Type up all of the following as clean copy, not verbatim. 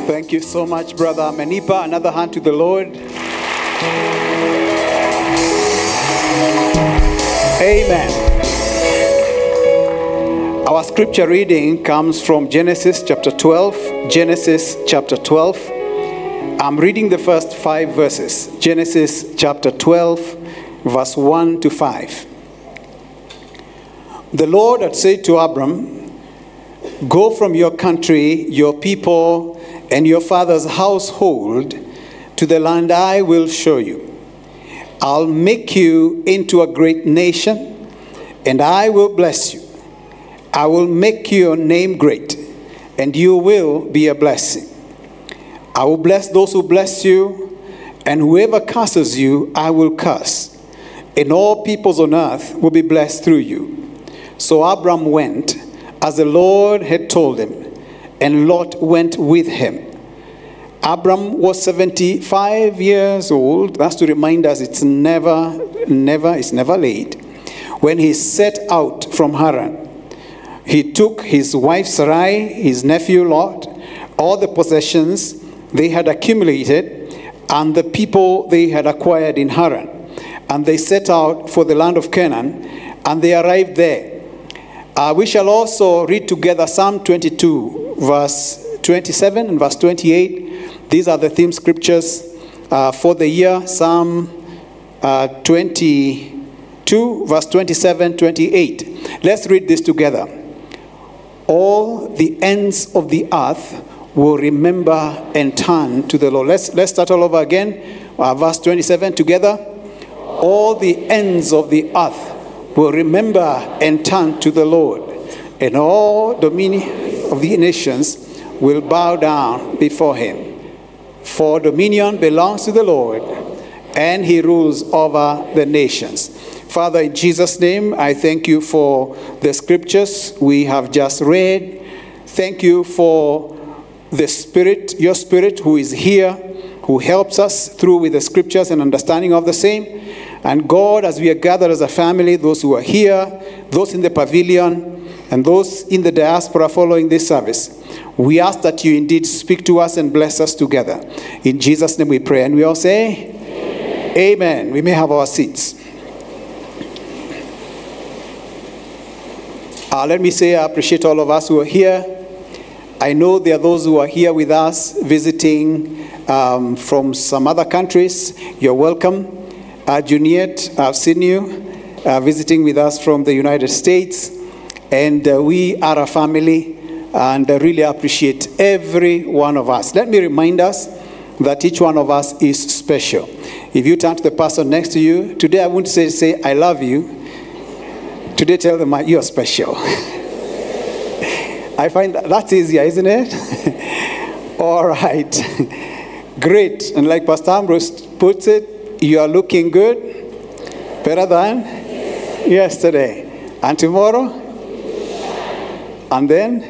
Thank you so much, Brother Manipa. Another hand to the Lord. Amen. Our scripture reading comes from Genesis chapter 12. Genesis chapter 12. I'm reading the first 5 verses. Genesis chapter 12, verse 1 to 5. The Lord had said to Abram, "Go from your country, your people, and your father's household to the land I will show you. I'll make you into a great nation, and I will bless you. I will make your name great, and you will be a blessing. I will bless those who bless you, and whoever curses you, I will curse. And all peoples on earth will be blessed through you." So Abram went as the Lord had told him, and Lot went with him. Abram was 75 years old. That's to remind us it's never late. When he set out from Haran, he took his wife Sarai, his nephew Lot, all the possessions they had accumulated, and the people they had acquired in Haran. And they set out for the land of Canaan, and they arrived there. We shall also read together Psalm 22, verse 27 and verse 28. These are the theme scriptures for the year. Psalm 22, verse 27, 28. Let's read this together. All the ends of the earth will remember and turn to the Lord. Let's start all over again. Verse 27 together. All the ends of the earth will remember and turn to the Lord, and all dominion of the nations will bow down before him. For dominion belongs to the Lord, and he rules over the nations. Father, in Jesus' name, I thank you for the scriptures we have just read. Thank you for the Spirit, your Spirit who is here, who helps us through with the scriptures and understanding of the same. And God, as we are gathered as a family, those who are here, those in the pavilion, and those in the diaspora following this service, we ask that you indeed speak to us and bless us together. In Jesus' name we pray. And we all say, Amen. Amen. We may have our seats. Let me say I appreciate all of us who are here. I know there are those who are here with us visiting from some other countries. You're welcome. Juniette, I've seen you visiting with us from the United States. And we are a family, and I really appreciate every one of us. Let me remind us that each one of us is special. If you turn to the person next to you, today I won't say I love you. Today tell them you're special. I find that's easier, isn't it? All right. Great. And like Pastor Ambrose puts it, you are looking good, better than yesterday. And tomorrow? And then?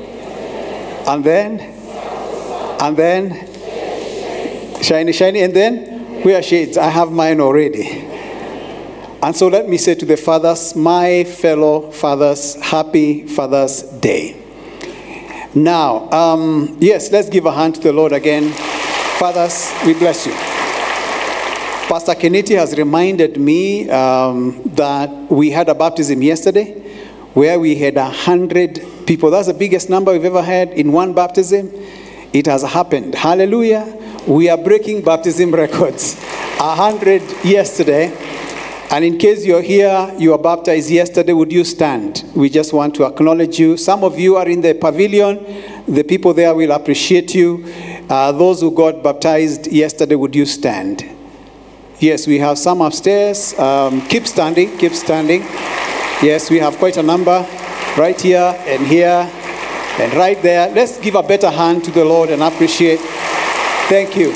Shiny, and then? We are shades. I have mine already. And so let me say to the fathers, my fellow fathers, happy Father's Day. Now, yes, let's give a hand to the Lord again. Fathers, we bless you. Pastor Kennedy has reminded me that we had a baptism yesterday where we had 100 people. That's the biggest number we've ever had in one baptism. It has happened. Hallelujah. We are breaking baptism records. 100 yesterday. And in case you're here, you were baptized yesterday, would you stand? We just want to acknowledge you. Some of you are in the pavilion. The people there will appreciate you. Those who got baptized yesterday, would you stand? Yes, we have some upstairs. Keep standing. Yes, we have quite a number right here and right there. Let's give a better hand to the Lord and appreciate. Thank you.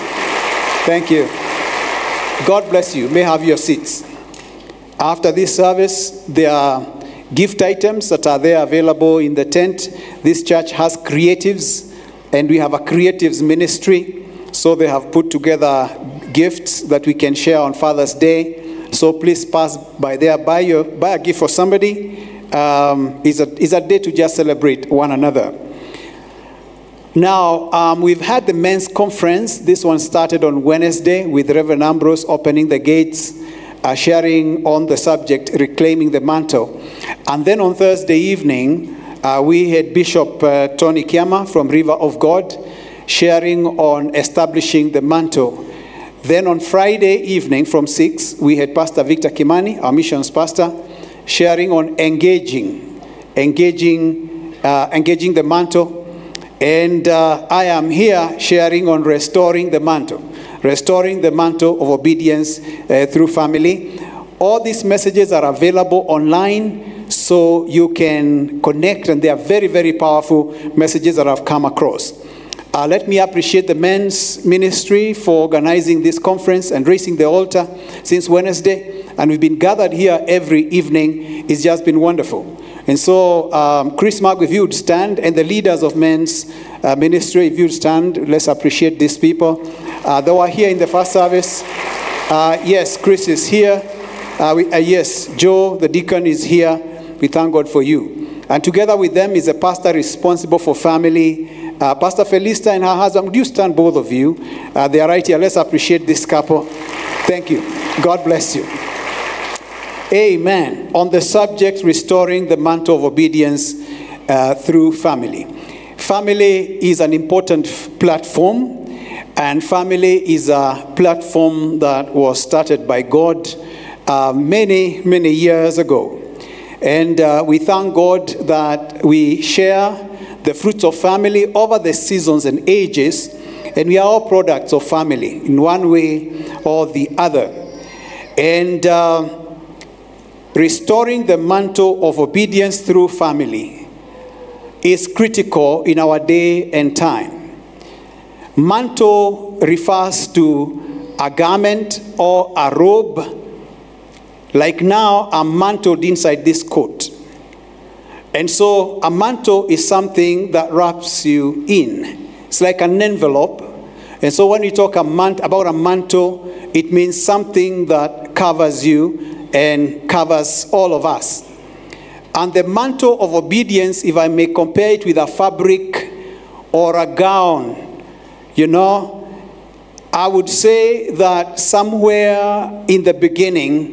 God bless you. May have your seats. After this service, there are gift items that are there available in the tent. This church has creatives, and we have a creatives ministry. So they have put together gifts that we can share on Father's Day. So please pass by there, buy a gift for somebody. It's a day to just celebrate one another. Now, we've had the men's conference. This one started on Wednesday with Reverend Ambrose opening the gates, sharing on the subject, reclaiming the mantle. And then on Thursday evening, we had Bishop Tony Kiama from River of God sharing on establishing the mantle. Then on Friday evening from 6, we had Pastor Victor Kimani, our missions pastor, sharing on engaging the mantle. And I am here sharing on restoring the mantle of obedience through family. All these messages are available online, so you can connect, and they are very, very powerful messages that I've come across. Let me appreciate the men's ministry for organizing this conference and raising the altar since Wednesday. And we've been gathered here every evening. It's just been wonderful. And so, Chris Mark, if you would stand, and the leaders of men's ministry, if you would stand, let's appreciate these people. They were here in the first service. Yes, Chris is here. Yes, Joe, the deacon, is here. We thank God for you. And together with them is a pastor responsible for family, Pastor Felista and her husband. Would you stand, both of you? They are right here. Let's appreciate this couple. Thank you. God bless you. Amen. On the subject, restoring the mantle of obedience through family. Family is an important platform, and family is a platform that was started by God many, many years ago. And we thank God that we share the fruits of family over the seasons and ages, and we are all products of family in one way or the other. And restoring the mantle of obedience through family is critical in our day and time. Mantle refers to a garment or a robe. Like now, I'm mantled inside this coat. And so a mantle is something that wraps you in. It's like an envelope. And so when we talk about a mantle, it means something that covers you and covers all of us. And the mantle of obedience, if I may compare it with a fabric or a gown, I would say that somewhere in the beginning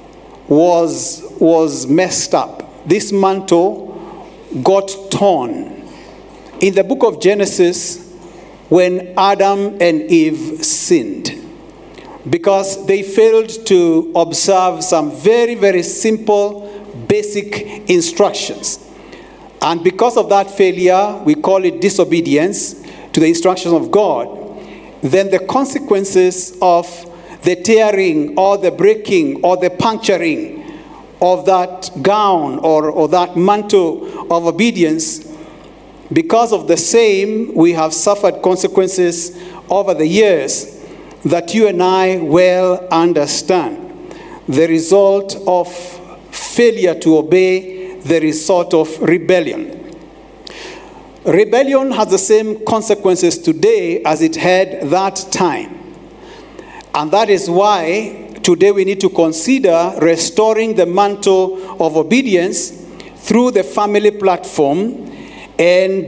was messed up. This mantle got torn. In the book of Genesis, when Adam and Eve sinned, because they failed to observe some very, very simple, basic instructions. And because of that failure, we call it disobedience to the instructions of God. Then the consequences of the tearing or the breaking or the puncturing of that gown or that mantle of obedience, because of the same, we have suffered consequences over the years that you and I well understand. The result of failure to obey, the result of rebellion. Rebellion has the same consequences today as it had that time. And that is why today we need to consider restoring the mantle of obedience through the family platform and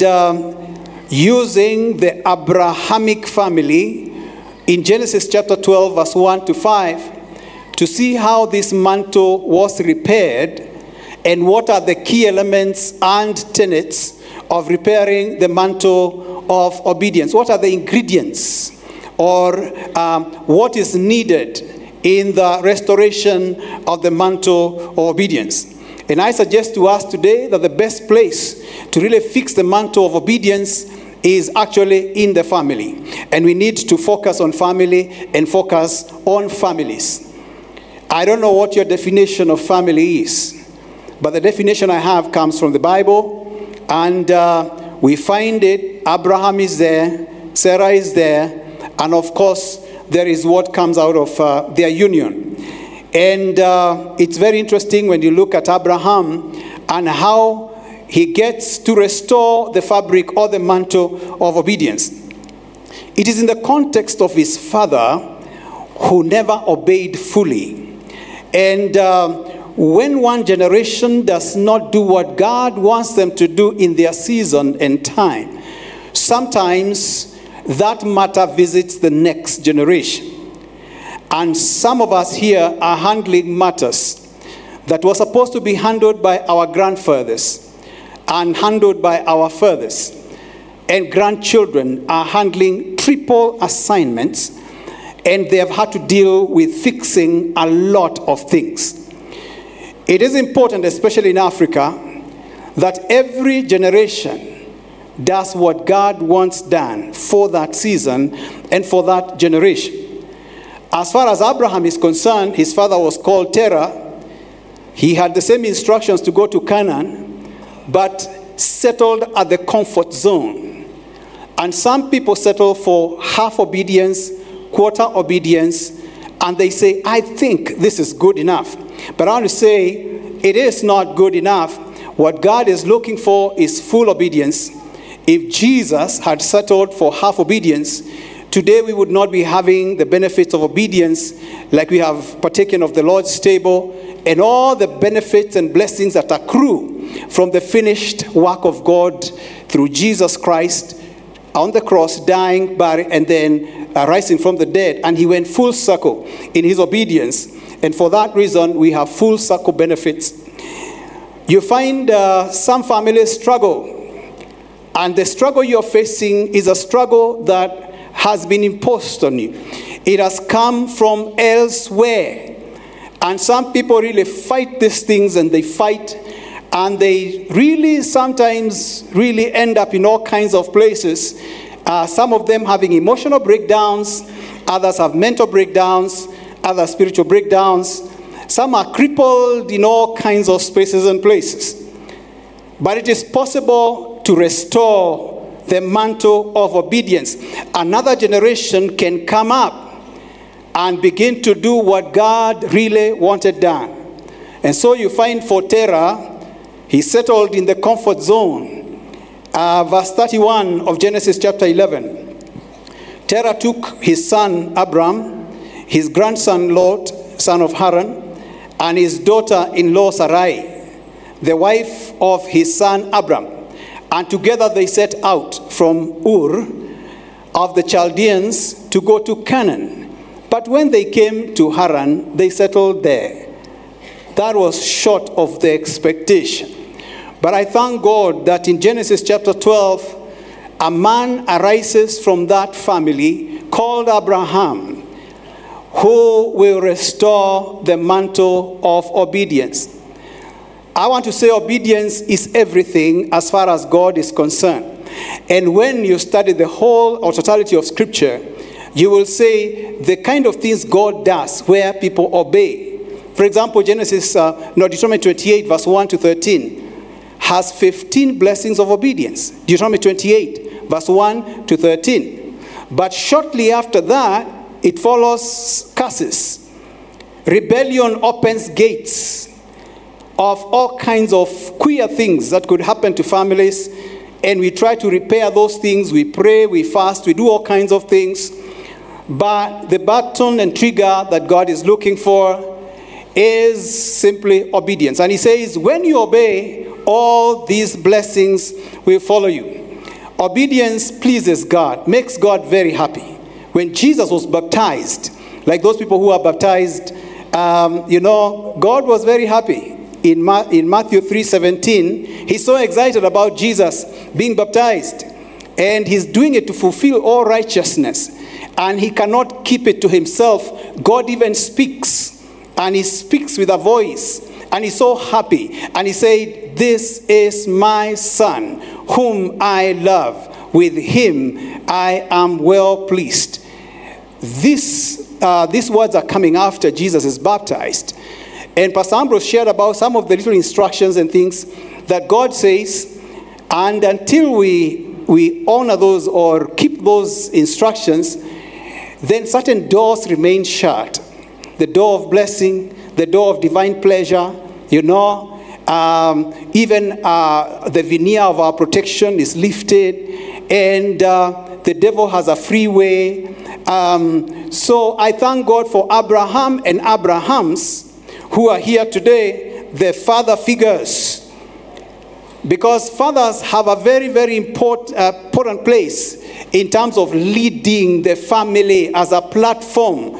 using the Abrahamic family in Genesis chapter 12, verse 1 to 5, to see how this mantle was repaired and what are the key elements and tenets of repairing the mantle of obedience. What are the ingredients or what is needed in the restoration of the mantle of obedience? And I suggest to us today that the best place to really fix the mantle of obedience is actually in the family. And we need to focus on family and focus on families. I don't know what your definition of family is, but the definition I have comes from the Bible. And we find it, Abraham is there, Sarah is there, and of course, there is what comes out of their union. And it's very interesting when you look at Abraham and how he gets to restore the fabric or the mantle of obedience. It is in the context of his father who never obeyed fully. And when one generation does not do what God wants them to do in their season and time, sometimes that matter visits the next generation. And some of us here are handling matters that were supposed to be handled by our grandfathers and handled by our fathers. And grandchildren are handling triple assignments, and they have had to deal with fixing a lot of things. It is important, especially in Africa, that every generation does what God wants done for that season and for that generation. As far as Abraham is concerned, his father was called Terah. He had the same instructions to go to Canaan, but settled at the comfort zone. And some people settle for half obedience, quarter obedience, and they say, I think this is good enough. But I want to say, it is not good enough. What God is looking for is full obedience. If Jesus had settled for half obedience, today we would not be having the benefits of obedience like we have partaken of the Lord's table and all the benefits and blessings that accrue from the finished work of God through Jesus Christ on the cross, dying, buried, and then rising from the dead. And he went full circle in his obedience. And for that reason, we have full circle benefits. You find some families struggle. And the struggle you're facing is a struggle that has been imposed on you. It has come from elsewhere. And some people really fight these things, and they fight, and they really sometimes really end up in all kinds of places. Some of them having emotional breakdowns, others have mental breakdowns, others spiritual breakdowns. Some are crippled in all kinds of spaces and places. But it is possible to restore the mantle of obedience. Another generation can come up and begin to do what God really wanted done. And so you find for Terah, he settled in the comfort zone. Verse 31 of Genesis chapter 11. Terah took his son Abram, his grandson Lot, son of Haran, and his daughter-in-law Sarai, the wife of his son Abram. And together they set out from Ur of the Chaldeans to go to Canaan. But when they came to Haran, they settled there. That was short of the expectation. But I thank God that in Genesis chapter 12, a man arises from that family called Abraham, who will restore the mantle of obedience. I want to say obedience is everything as far as God is concerned. And when you study the whole or totality of Scripture, you will say the kind of things God does where people obey. For example, Deuteronomy 28, verse 1 to 13, has 15 blessings of obedience. Deuteronomy 28, verse 1 to 13. But shortly after that, it follows curses. Rebellion opens gates of all kinds of queer things that could happen to families, and we try to repair those things. We pray, we fast, we do all kinds of things. But the button and trigger that God is looking for is simply obedience. And he says, when you obey, all these blessings will follow you. Obedience pleases God, makes God very happy. When Jesus was baptized, like those people who are baptized, God was very happy. In Matthew 3:17, he's so excited about Jesus being baptized. And he's doing it to fulfill all righteousness. And he cannot keep it to himself. God even speaks. And he speaks with a voice. And he's so happy. And he said, this is my son, whom I love. With him I am well pleased. These words are coming after Jesus is baptized. And Pastor Ambrose shared about some of the little instructions and things that God says. And until we honor those or keep those instructions, then certain doors remain shut. The door of blessing, the door of divine pleasure, even the veneer of our protection is lifted, and the devil has a free way. So I thank God for Abraham and Abrahams who are here today, the father figures Because fathers have a very, very important place in terms of leading the family as a platform,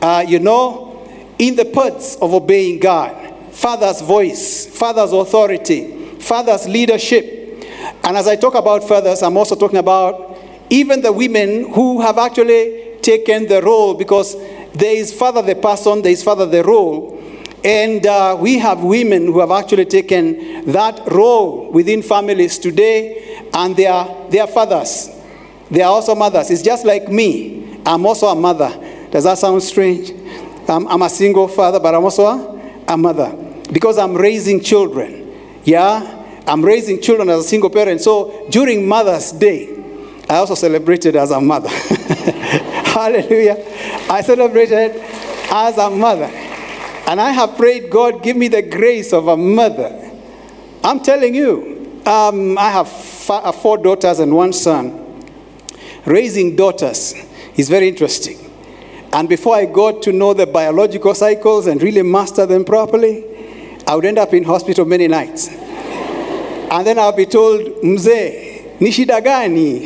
in the paths of obeying God. Father's voice, father's authority, father's leadership. And as I talk about fathers, I'm also talking about even the women who have actually taken the role, because there is father the person, there is father the role. And we have women who have actually taken that role within families today, and they are fathers. They are also mothers. It's just like me. I'm also a mother. Does that sound strange? I'm a single father, but I'm also a mother, because I'm raising children. Yeah? I'm raising children as a single parent. So during Mother's Day, I also celebrated as a mother. Hallelujah. I celebrated as a mother. And I have prayed, God, give me the grace of a mother. I'm telling you, I have 4 daughters and 1 son. Raising daughters is very interesting. And before I got to know the biological cycles and really master them properly, I would end up in hospital many nights. And then I'll be told, Mzee, nishida gani?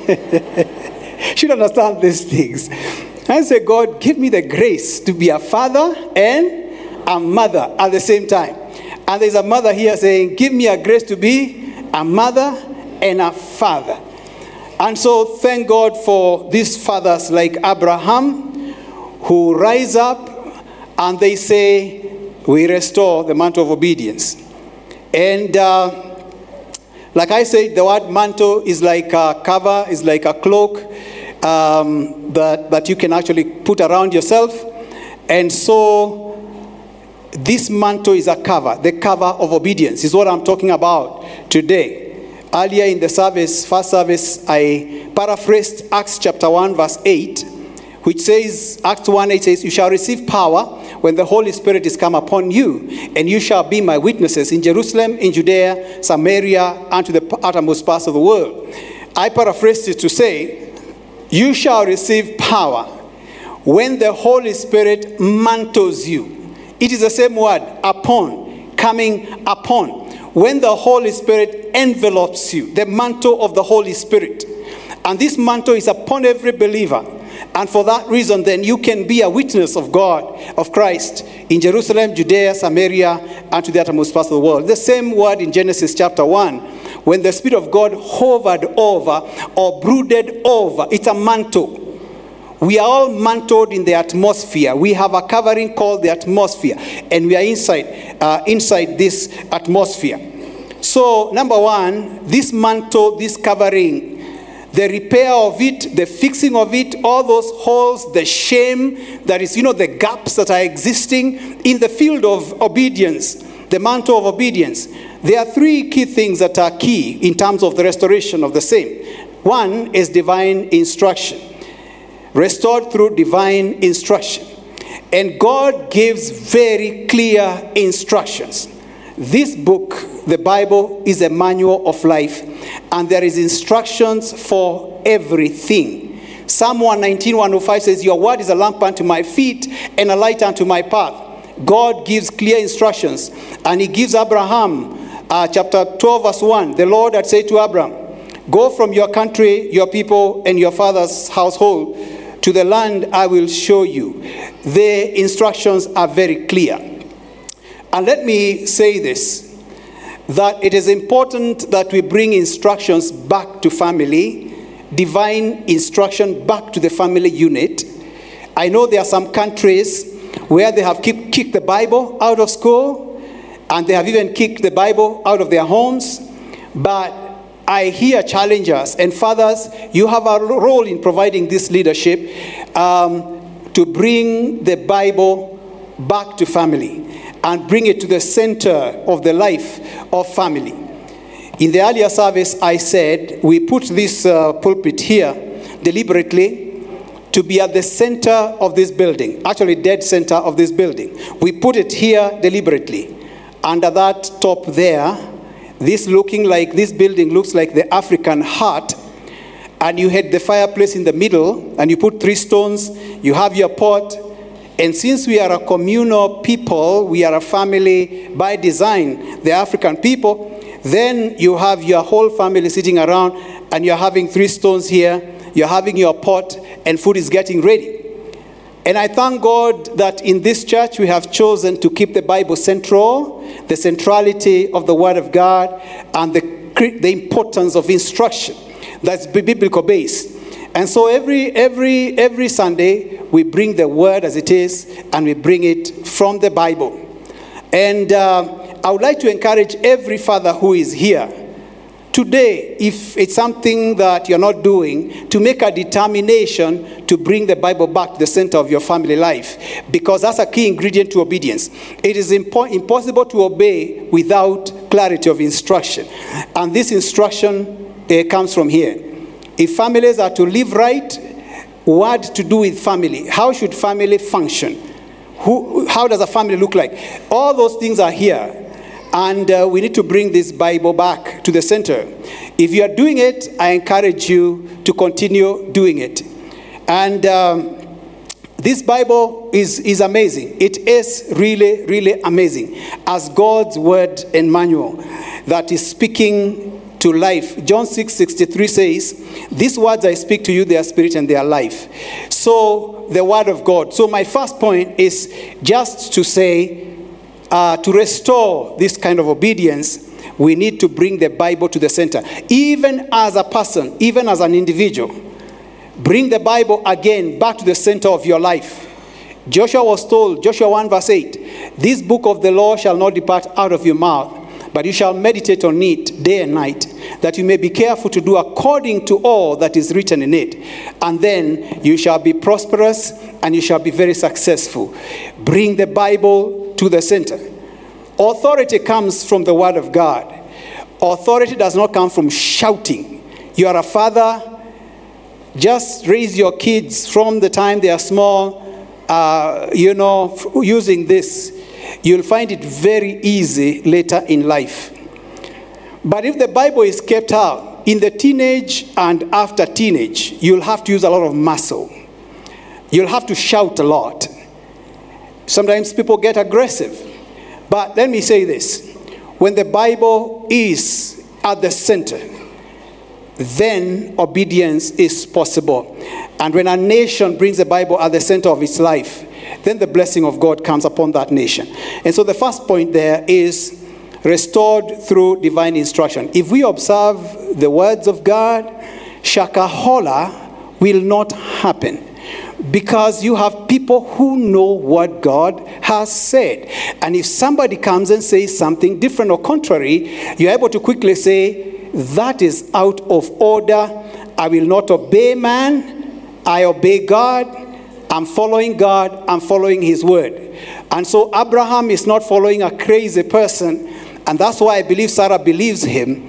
Should understand these things. I say, God, give me the grace to be a father and a mother at the same time. And there's a mother here saying, give me a grace to be a mother and a father. And so thank God for these fathers like Abraham, who rise up and they say, we restore the mantle of obedience. And like I said, the word mantle is like a cover, is like a cloak that you can actually put around yourself. And so this mantle is a cover. The cover of obedience is what I'm talking about today. Earlier in the service, first service, I paraphrased Acts chapter 1, verse 8, which says, Acts 1:8 says, you shall receive power when the Holy Spirit is come upon you, and you shall be my witnesses in Jerusalem, in Judea, Samaria, and to the uttermost parts of the world. I paraphrased it to say, you shall receive power when the Holy Spirit mantles you. It is the same word, upon, coming upon. When the Holy Spirit envelopes you, the mantle of the Holy Spirit. And this mantle is upon every believer. And for that reason, then you can be a witness of God, of Christ, in Jerusalem, Judea, Samaria, and to the uttermost parts of the world. The same word in Genesis chapter 1, when the Spirit of God hovered over or brooded over, it's a mantle. We are all mantled in the atmosphere. We have a covering called the atmosphere, and we are inside this atmosphere. So, number one, this mantle, this covering, the repair of it, the fixing of it, all those holes, the shame that is, the gaps that are existing in the field of obedience, the mantle of obedience. There are 3 key things that are key in terms of the restoration of the same. One is divine instruction. Restored through divine instruction. And God gives very clear instructions. This book, the Bible, is a manual of life, and there is instructions for everything. Psalm 119:105 says, your word is a lamp unto my feet and a light unto my path. God gives clear instructions, and he gives Abraham, chapter 12, verse 1, the Lord had said to Abraham, go from your country, your people, and your father's household to the land I will show you. The instructions are very clear. And let me say this, that it is important that we bring instructions back to family, divine instruction back to the family unit. I know there are some countries where they have kicked the Bible out of school, and they have even kicked the Bible out of their homes. But I hear challengers and fathers, you have a role in providing this leadership to bring the Bible back to family and bring it to the center of the life of family. In the earlier service, I said we put this pulpit here deliberately to be at the center of this building, actually dead center of this building. We put it here deliberately. Under that top there, this building looks like the African heart, and you had the fireplace in the middle, and you put 3 stones, you have your pot, and since we are a communal people, we are a family by design, the African people, Then you have your whole family sitting around, and you're having 3 stones here, you're having your pot, and food is getting ready. And I thank God that in this church we have chosen to keep the Bible central, the centrality of the Word of God, and the importance of instruction that's biblical based. And so every Sunday we bring the Word as it is, and we bring it from the Bible. And I would like to encourage every father who is here today, if it's something that you're not doing, to make a determination to bring the Bible back to the center of your family life, because that's a key ingredient to obedience. It is impossible to obey without clarity of instruction. And this instruction comes from here. If families are to live right, what to do with family? How should family function? How does a family look like? All those things are here. And we need to bring this Bible back to the center. If you are doing it, I encourage you to continue doing it. And this Bible is amazing. It is really, really amazing as God's word and manual that is speaking to life. John 6:63 says, "These words I speak to you, they are spirit and they are life." So the word of God. So my first point is just to say, to restore this kind of obedience, we need to bring the Bible to the center. Even as a person, even as an individual, bring the Bible again back to the center of your life. Joshua was told, Joshua 1 verse 8, "This book of the law shall not depart out of your mouth, but you shall meditate on it day and night, that you may be careful to do according to all that is written in it. And then you shall be prosperous and you shall be very successful." Bring the Bible to the center. Authority comes from the Word of God. Authority does not come from shouting. You are a father, just raise your kids from the time they are small, using this. You'll find it very easy later in life. But if the Bible is kept out, in the teenage and after teenage, you'll have to use a lot of muscle. You'll have to shout a lot. Sometimes people get aggressive. But let me say this. When the Bible is at the center, then obedience is possible. And when a nation brings the Bible at the center of its life, then the blessing of God comes upon that nation. And so the first point there is restored through divine instruction. If we observe the words of God, shakahola will not happen. Because you have people who know what God has said. And if somebody comes and says something different or contrary, you're able to quickly say, that is out of order. I will not obey man. I obey God. I'm following God. I'm following his word. And so Abraham is not following a crazy person. And that's why I believe Sarah believes him.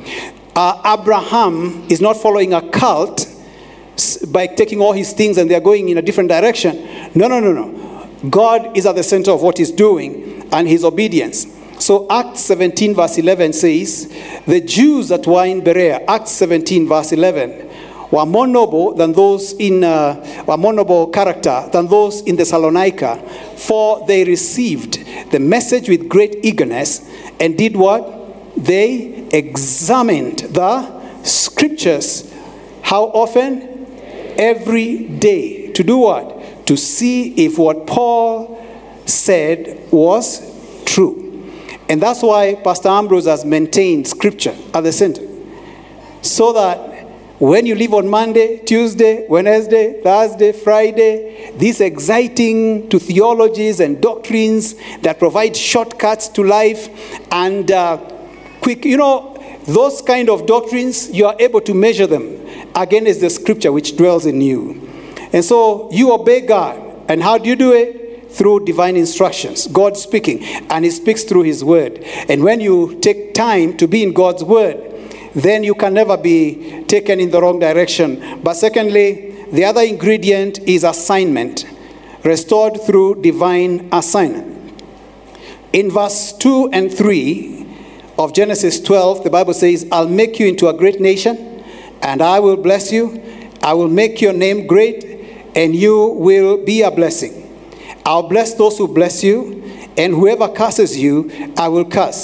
Abraham is not following a cult by taking all his things and they're going in a different direction. No. God is at the center of what he's doing and his obedience. So Acts 17 verse 11 says, the Jews that were in Berea, Acts 17 verse 11, were more noble than those were more noble character than those in Thessalonica, for they received the message with great eagerness and did what? They examined the scriptures. How often? Every day. To do what? To see if what Paul said was true. And that's why Pastor Ambrose has maintained scripture at the center. So that when you live on Monday, Tuesday, Wednesday, Thursday, Friday, these exciting to theologies and doctrines that provide shortcuts to life and quick, those kind of doctrines, you are able to measure them against the scripture which dwells in you. And so you obey God. And how do you do it? Through divine instructions. God speaking. And he speaks through his word. And when you take time to be in God's word, then you can never be taken in the wrong direction. But secondly, the other ingredient is assignment. Restored through divine assignment. In verse 2 and 3 of Genesis 12, the Bible says, I'll make you into a great nation, and I will bless you. I will make your name great, and you will be a blessing. I'll bless those who bless you, and whoever curses you, I will curse.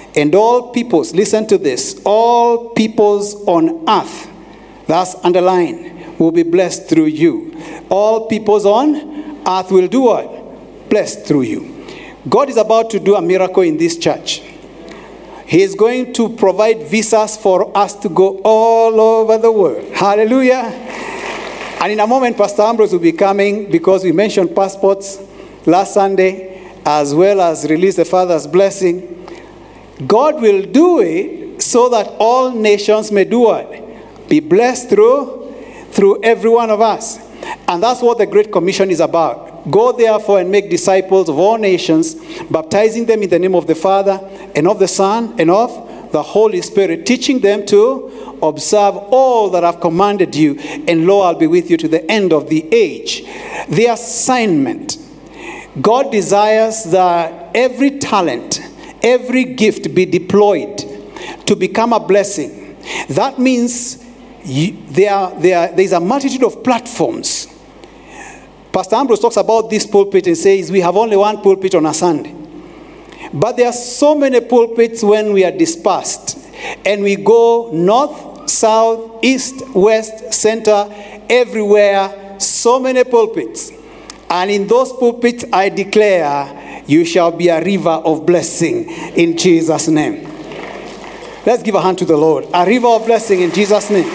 And all peoples, listen to this, all peoples on earth, that's underlined, will be blessed through you. All peoples on earth will do what? Blessed through you. God is about to do a miracle in this church. He is going to provide visas for us to go all over the world. Hallelujah. And in a moment, Pastor Ambrose will be coming because we mentioned passports last Sunday, as well as release the Father's blessing. God will do it so that all nations may do what? Be blessed through every one of us. And that's what the Great Commission is about. Go therefore and make disciples of all nations, baptizing them in the name of the Father and of the Son and of the Holy Spirit, teaching them to observe all that I've commanded you, and lo, I'll be with you to the end of the age. The assignment. God desires that every talent, every gift be deployed to become a blessing. That means there's a multitude of platforms. Pastor Ambrose talks about this pulpit and says we have only one pulpit on a Sunday. But there are so many pulpits when we are dispersed. And we go north, south, east, west, center, everywhere. So many pulpits. And in those pulpits I declare, you shall be a river of blessing in Jesus' name. Let's give a hand to the Lord. A river of blessing in Jesus' name.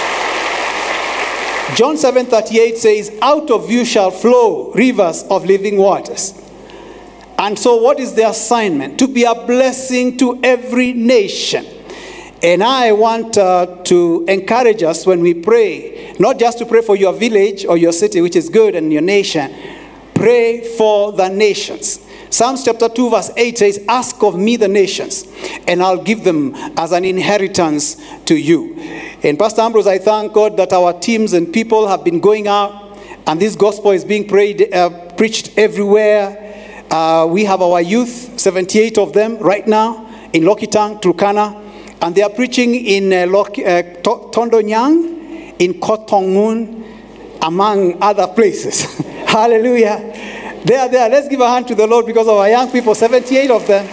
John 7:38 says, out of you shall flow rivers of living waters. And so what is the assignment? To be a blessing to every nation. And I want to encourage us when we pray, not just to pray for your village or your city, which is good, and your nation. Pray for the nations. Psalms chapter 2 verse 8 says, ask of me the nations, and I'll give them as an inheritance to you. And Pastor Ambrose, I thank God that our teams and people have been going out, and this gospel is being preached everywhere. We have our youth, 78 of them right now, in Lokitang, Turkana, and they are preaching in Tondonyang, in Kotongun, among other places. Hallelujah. They are there. Let's give a hand to the Lord because of our young people, 78 of them.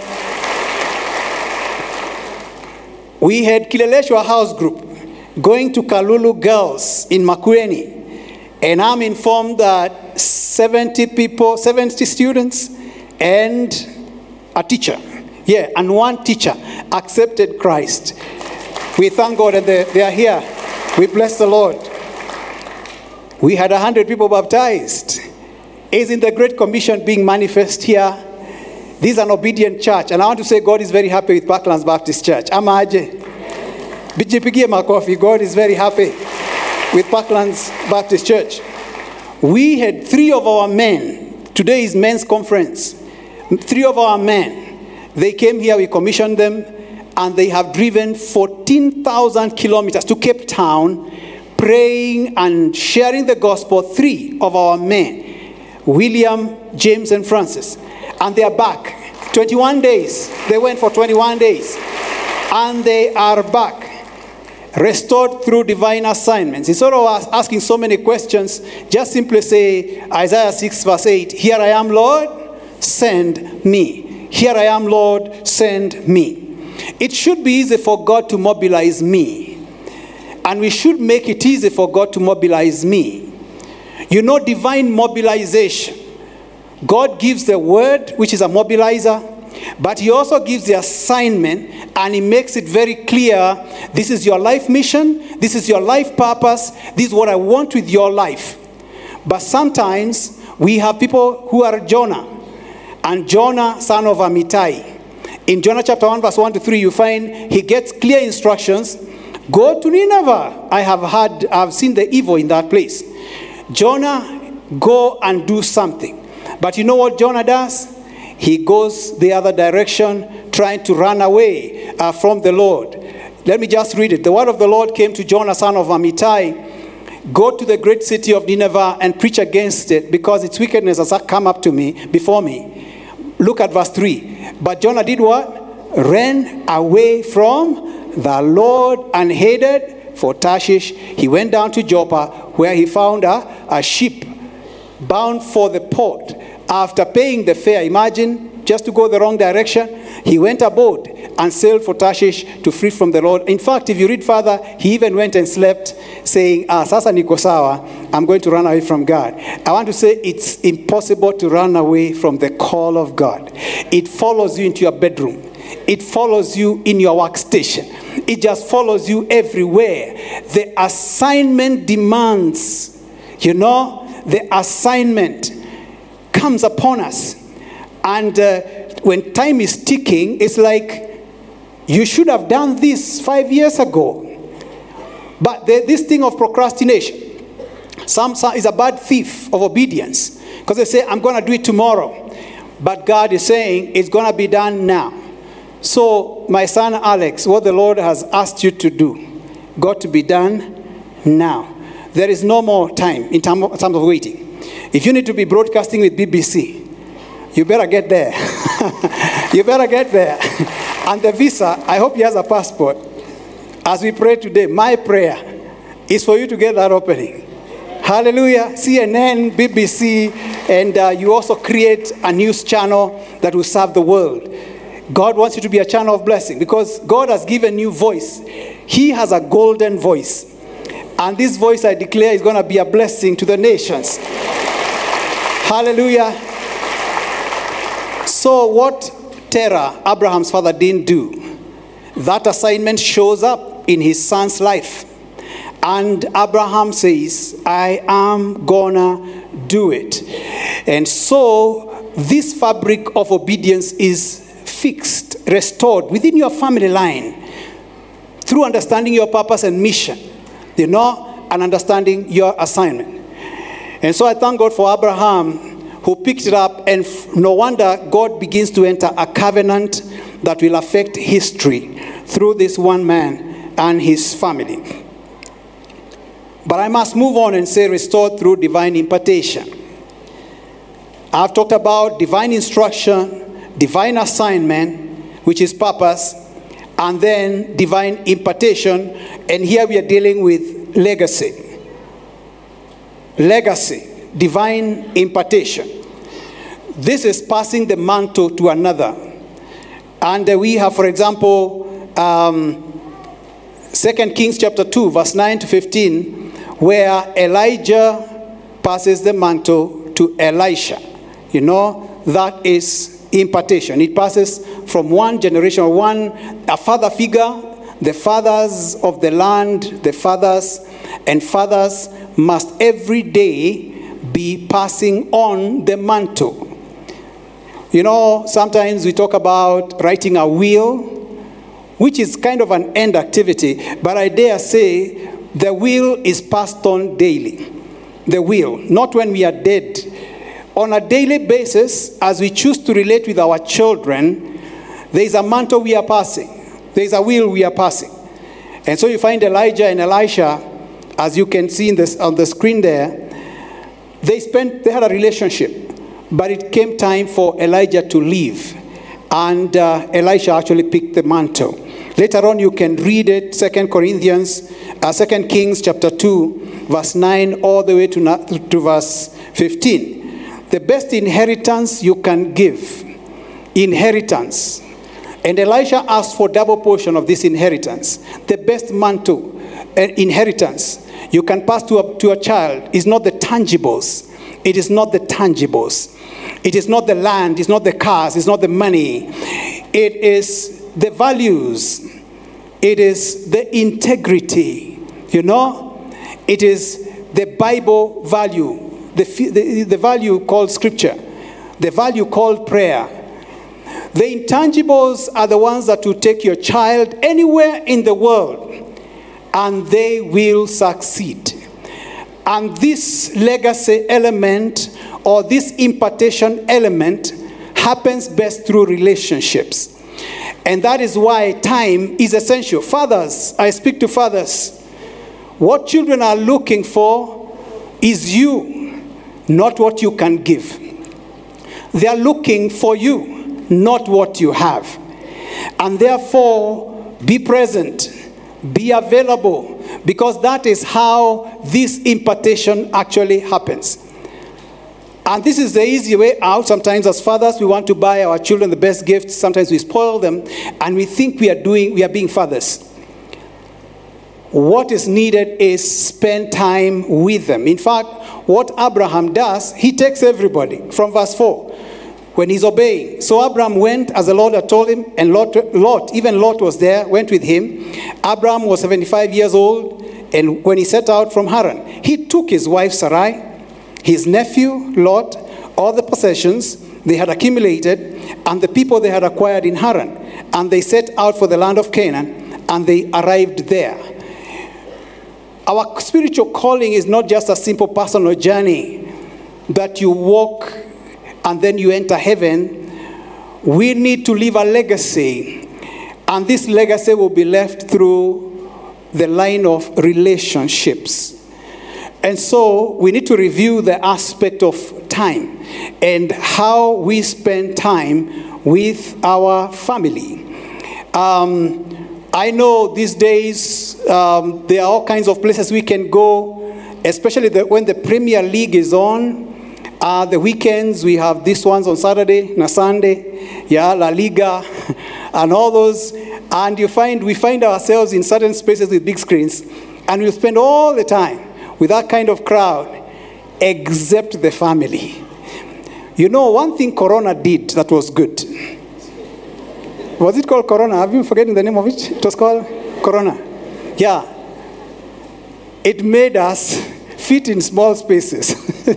We had Kileleshwa House Group going to Kalulu Girls in Makueni. And I'm informed that 70 students and a teacher. Yeah, and one teacher accepted Christ. We thank God, and they are here. We bless the Lord. We had 100 people baptized. Isn't the Great Commission being manifest here? This is an obedient church. And I want to say God is very happy with Parklands Baptist Church. Amaje. Bijipigie makofi. God is very happy with Parklands Baptist Church. We had 3 of our men. Today is men's conference. 3 of our men. They came here, we commissioned them, and they have driven 14,000 kilometers to Cape Town, praying and sharing the gospel. 3 of our men. William, James, and Francis. And they are back. 21 days. They went for 21 days. And they are back. Restored through divine assignments. Instead of asking so many questions, just simply say, Isaiah 6 verse 8, here I am, Lord, send me. Here I am, Lord, send me. It should be easy for God to mobilize me. And we should make it easy for God to mobilize me. You know, divine mobilization. God gives the word, which is a mobilizer, but he also gives the assignment, and he makes it very clear, this is your life mission, this is your life purpose, this is what I want with your life. But sometimes we have people who are Jonah, and Jonah, son of Amittai. In Jonah chapter 1, verse 1 to 3, you find he gets clear instructions. Go to Nineveh. I've seen the evil in that place. Jonah, go and do something. But you know what Jonah does? He goes the other direction, trying to run away from the Lord. Let me just read it. The word of the Lord came to Jonah, son of Amittai. Go to the great city of Nineveh and preach against it, because its wickedness has come up to me, before me. Look at verse 3. But Jonah did what? Ran away from the Lord and headed for Tarshish. He went down to Joppa, where he found a ship bound for the port. After paying the fare, imagine, just to go the wrong direction, he went aboard and sailed for Tarshish to flee from the Lord. In fact, if you read further, he even went and slept, saying, sasa niko sawa, I'm going to run away from God. I want to say it's impossible to run away from the call of God. It follows you into your bedroom. It follows you in your workstation. It just follows you everywhere. The assignment demands, the assignment comes upon us. And when time is ticking, it's like, you should have done this 5 years ago. But this thing of procrastination, some is a bad thief of obedience. Because they say, I'm going to do it tomorrow. But God is saying, it's going to be done now. So, my son Alex, what the Lord has asked you to do, got to be done now. There is no more time in terms of waiting. If you need to be broadcasting with BBC, you better get there. You better get there. And the visa, I hope he has a passport. As we pray today, my prayer is for you to get that opening. Hallelujah. CNN, BBC, and you also create a news channel that will serve the world. God wants you to be a channel of blessing because God has given you voice. He has a golden voice. And this voice, I declare, is going to be a blessing to the nations. Hallelujah. So what Terah, Abraham's father, didn't do, that assignment shows up in his son's life. And Abraham says, I am gonna do it. And so this fabric of obedience is fixed, restored within your family line through understanding your purpose and mission, and understanding your assignment. And so I thank God for Abraham who picked it up, and no wonder God begins to enter a covenant that will affect history through this one man and his family. But I must move on and say restored through divine impartation. I've talked about divine instruction, divine assignment, which is purpose, and then divine impartation. And here we are dealing with legacy. Legacy, divine impartation. This is passing the mantle to another. And we have, for example, 2 Kings chapter 2, verse 9 to 15, where Elijah passes the mantle to Elisha. That is impartation. It passes from one generation, a father figure, the fathers of the land, the fathers and fathers must every day be passing on the mantle. Sometimes we talk about writing a will, which is kind of an end activity, but I dare say the will is passed on daily. The will, not when we are dead. On a daily basis, as we choose to relate with our children, there is a mantle we are passing. There is a will we are passing. And so you find Elijah and Elisha, as you can see on the screen there, they had a relationship. But it came time for Elijah to leave. And Elisha actually picked the mantle. Later on, you can read it, 2 Kings chapter 2, verse 9, all the way to verse 15. The best inheritance you can give. Inheritance. And Elisha asked for double portion of this inheritance. The best mantle, inheritance you can pass to a child is not the tangibles. It is not the tangibles. It is not the land. It's not the cars. It's not the money. It is the values. It is the integrity. It is the Bible value. The value called scripture, the value called prayer. The intangibles are the ones that will take your child anywhere in the world and they will succeed. And this legacy element or this impartation element happens best through relationships. And that is why time is essential. Fathers, I speak to fathers. What children are looking for is you. Not what you can give. They are looking for you, not what you have. And therefore, be present, be available, because that is how this impartation actually happens. And this is the easy way out. Sometimes as fathers, we want to buy our children the best gifts. Sometimes we spoil them, and we think we are being fathers. What is needed is spend time with them. In fact, what Abraham does, he takes everybody from verse 4 when he's obeying. So Abraham went as the Lord had told him, and even Lot was there, went with him. Abraham was 75 years old, and when he set out from Haran, he took his wife Sarai, his nephew Lot, all the possessions they had accumulated, and the people they had acquired in Haran, and they set out for the land of Canaan, and they arrived there. Our spiritual calling is not just a simple personal journey that you walk and then you enter heaven. We need to leave a legacy, and this legacy will be left through the line of relationships. And so we need to review the aspect of time and how we spend time with our family. I know these days there are all kinds of places we can go, especially when the Premier League is on. The weekends, we have these ones on Saturday and Sunday, La Liga, and all those. And we find ourselves in certain spaces with big screens, and we'll spend all the time with that kind of crowd, except the family. You know, one thing Corona did that was good. Was it called Corona? Have you forgotten the name of it? It was called Corona. Yeah. It made us fit in small spaces.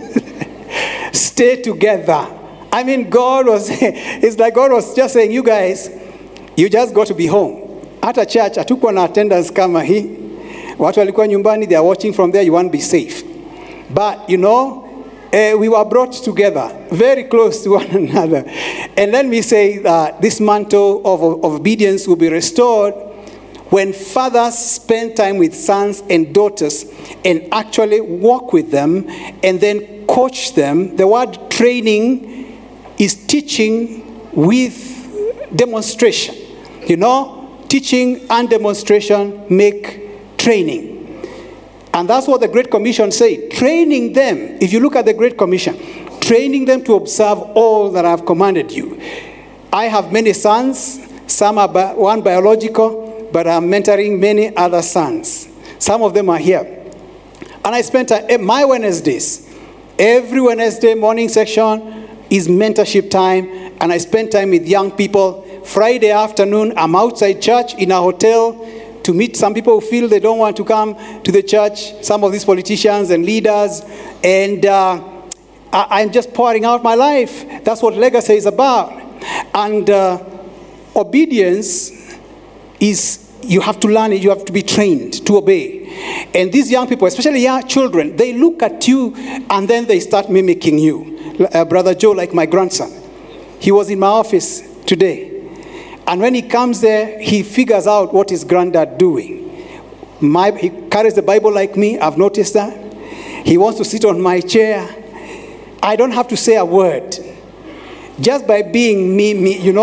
Stay together. I mean, it's like God was just saying, you guys, you just got to be home. At a church, hatukuwa na attendance kama hii. Watu walikuwa nyumbani, they are watching from there, you won't be safe. But, we were brought together, very close to one another. And let me say that this mantle of obedience will be restored when fathers spend time with sons and daughters and actually walk with them and then coach them. The word training is teaching with demonstration. Teaching and demonstration make training. And that's what the Great Commission said. Training them, if you look at the Great Commission, training them to observe all that I have commanded you. I have many sons. Some are one biological, but I'm mentoring many other sons. Some of them are here. And I spent my Wednesdays. Every Wednesday morning section is mentorship time, and I spend time with young people. Friday afternoon, I'm outside church in a hotel to meet some people who feel they don't want to come to the church, some of these politicians and leaders, and I'm just pouring out my life. That's what legacy is about. And obedience is, you have to learn it, you have to be trained to obey. And these young people, especially young children, they look at you and then they start mimicking you. Brother Joe, like my grandson, he was in my office today. And when he comes there, he figures out what his granddad doing. He carries the Bible like me. I've noticed that. He wants to sit on my chair. I don't have to say a word. Just by being me,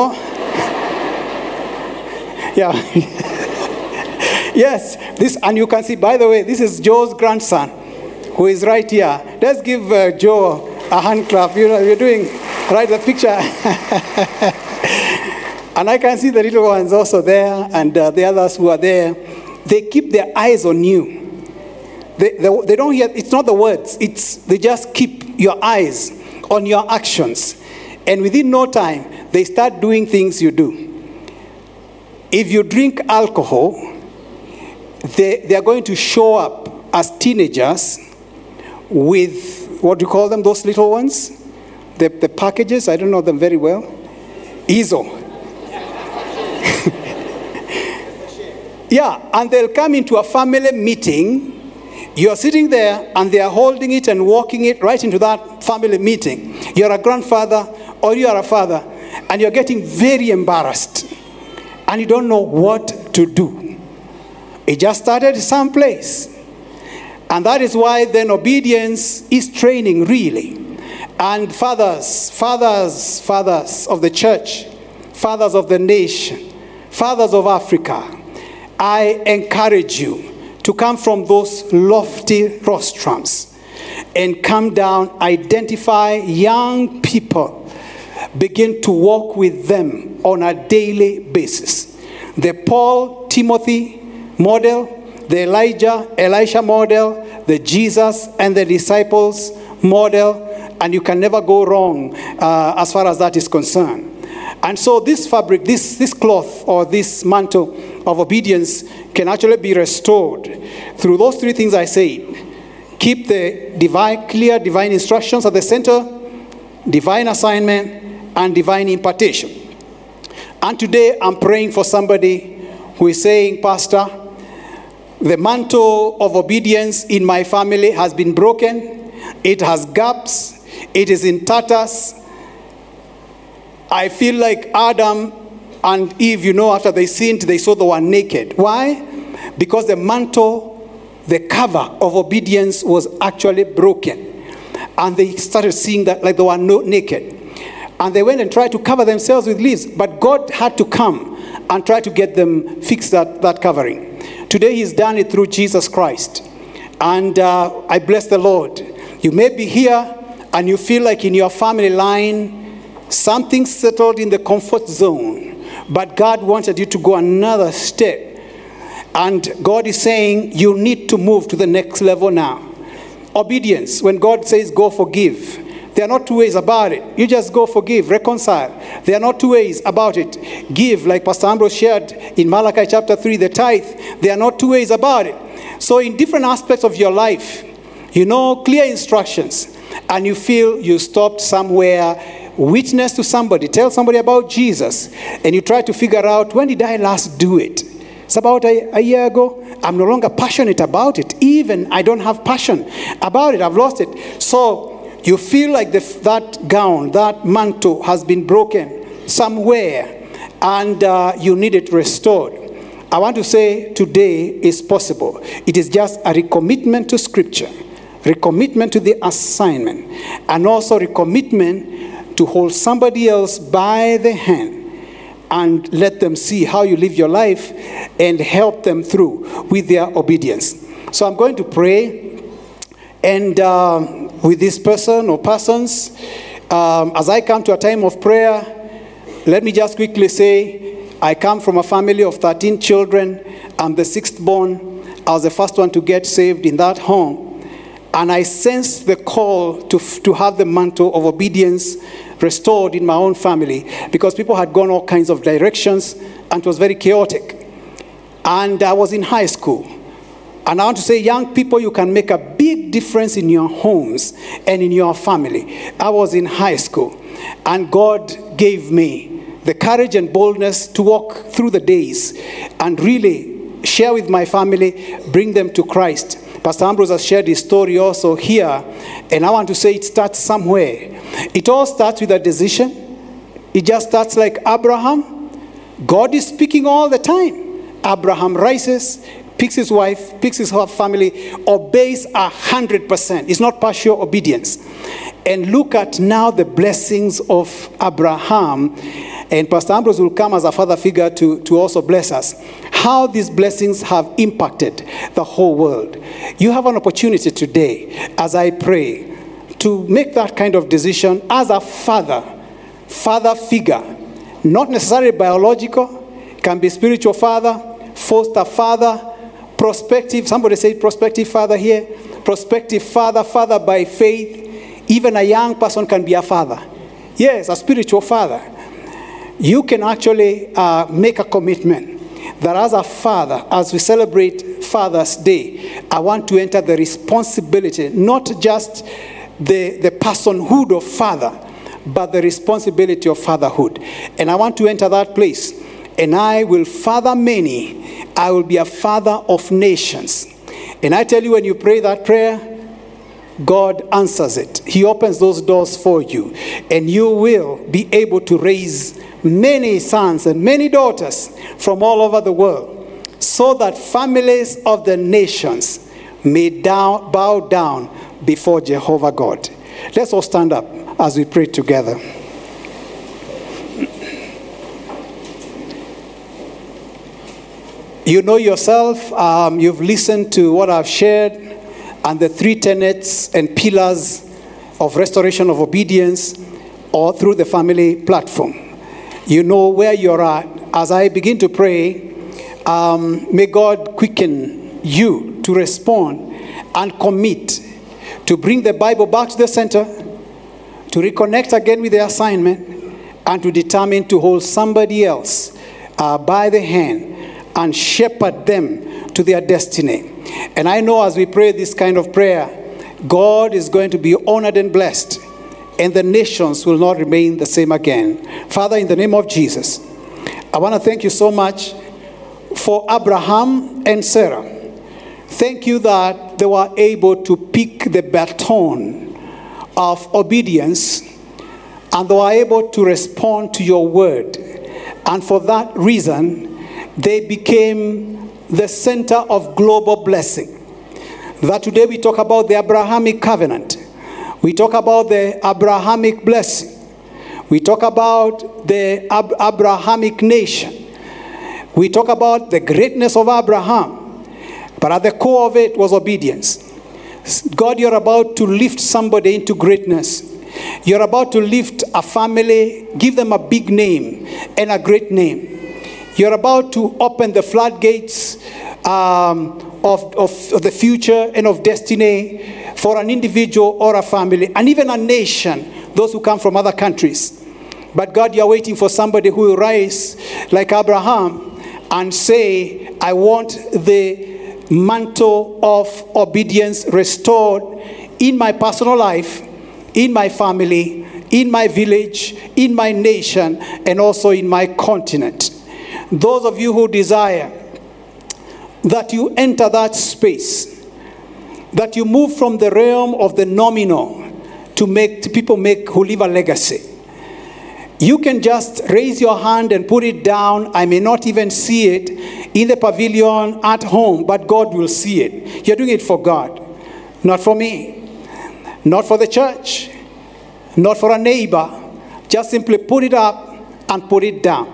Yeah. Yes. And you can see, by the way, this is Joe's grandson, who is right here. Let's give Joe a hand clap. You're doing right the picture. And I can see the little ones also there, and the others who are there. They keep their eyes on you. They don't hear, it's not the words, they just keep your eyes on your actions. And within no time, they start doing things you do. If you drink alcohol, they are going to show up as teenagers with, what do you call them, those little ones? The packages, I don't know them very well. Ezo. Yeah, and they'll come into a family meeting. You're sitting there, and they are holding it and walking it right into that family meeting. You're a grandfather, or you are a father, and you're getting very embarrassed, and you don't know what to do. It just started someplace. And that is why then obedience is training, really. And fathers of the church, fathers of the nation, fathers of Africa, I encourage you to come from those lofty rostrums and come down, identify young people, begin to walk with them on a daily basis. The Paul, Timothy model, the Elisha model, the Jesus and the disciples model, and you can never go wrong as far as that is concerned. And so this fabric, this cloth or this mantle of obedience can actually be restored through those three things I said. Keep the clear divine instructions at the center, divine assignment, and divine impartation. And today I'm praying for somebody who is saying, Pastor, the mantle of obedience in my family has been broken. It has gaps. It is in tatters. I feel like Adam and Eve, after they sinned, they saw they were naked. Why? Because the mantle, the cover of obedience was actually broken. And they started seeing that like they were naked. And they went and tried to cover themselves with leaves. But God had to come and try to get them fix that covering. Today He's done it through Jesus Christ. And I bless the Lord. You may be here and you feel like in your family line, something settled in the comfort zone. But God wanted you to go another step. And God is saying you need to move to the next level now. Obedience. When God says go forgive, there are not two ways about it. You just go forgive, reconcile. There are not two ways about it. Give, like Pastor Ambrose shared in Malachi chapter 3, the tithe. There are not two ways about it. So in different aspects of your life, clear instructions, and you feel you stopped somewhere, witness to somebody, tell somebody about Jesus, and you try to figure out, when did I last do it? It's about a year ago. I'm no longer passionate about it. Even I don't have passion about it. I've lost it. So you feel like that gown, that mantle has been broken somewhere, and you need it restored. I want to say today is possible. It is just a recommitment to Scripture, recommitment to the assignment, and also recommitment to hold somebody else by the hand and let them see how you live your life and help them through with their obedience. So I'm going to pray, and with this person or persons, as I come to a time of prayer, let me just quickly say, I come from a family of 13 children. I'm the sixth born. I was the first one to get saved in that home. And I sensed the call to have the mantle of obedience restored in my own family, because people had gone all kinds of directions and it was very chaotic. And I was in high school. And I want to say, young people, you can make a big difference in your homes and in your family. I was in high school, and God gave me the courage and boldness to walk through the days and really share with my family, bring them to Christ. Pastor Ambrose has shared his story also here, and I want to say it starts somewhere. It all starts with a decision. It just starts like Abraham. God is speaking all the time. Abraham rises, picks his wife, picks his whole family, obeys 100%. It's not partial obedience. And look at now the blessings of Abraham. And Pastor Ambrose will come as a father figure to also bless us. How these blessings have impacted the whole world. You have an opportunity today, as I pray, to make that kind of decision as a father figure. Not necessarily biological, can be spiritual father, foster father, prospective, somebody said prospective father here, prospective father by faith. Even a young person can be a father. Yes, a spiritual father. You can actually make a commitment that as a father, as we celebrate Father's Day, I want to enter the responsibility, not just the personhood of father, but the responsibility of fatherhood. And I want to enter that place. And I will father many. I will be a father of nations. And I tell you, when you pray that prayer, God answers it. He opens those doors for you. And you will be able to raise many sons and many daughters from all over the world, so that families of the nations may bow down before Jehovah God. Let's all stand up as we pray together. You know yourself, you've listened to what I've shared, and the 3 tenets and pillars of restoration of obedience, or through the family platform. You know where you're at. As I begin to pray, may God quicken you to respond and commit to bring the Bible back to the center, to reconnect again with the assignment, and to determine to hold somebody else by the hand and shepherd them to their destiny. And I know as we pray this kind of prayer, God is going to be honored and blessed, and the nations will not remain the same again. Father, in the name of Jesus, I want to thank you so much for Abraham and Sarah. Thank you that they were able to pick the baton of obedience, and they were able to respond to your word. And for that reason, they became the center of global blessing. That today we talk about the Abrahamic covenant. We talk about the Abrahamic blessing. We talk about the Abrahamic nation. We talk about the greatness of Abraham. But at the core of it was obedience. God, you're about to lift somebody into greatness. You're about to lift a family, give them a big name and a great name. You're about to open the floodgates of the future and of destiny for an individual or a family, and even a nation, those who come from other countries. But God, you're waiting for somebody who will rise like Abraham and say, I want the mantle of obedience restored in my personal life, in my family, in my village, in my nation, and also in my continent. Those of you who desire that you enter that space, that you move from the realm of the nominal to people who leave a legacy. You can just raise your hand and put it down. I may not even see it in the pavilion at home, but God will see it. You're doing it for God, not for me, not for the church, not for a neighbor. Just simply put it up and put it down.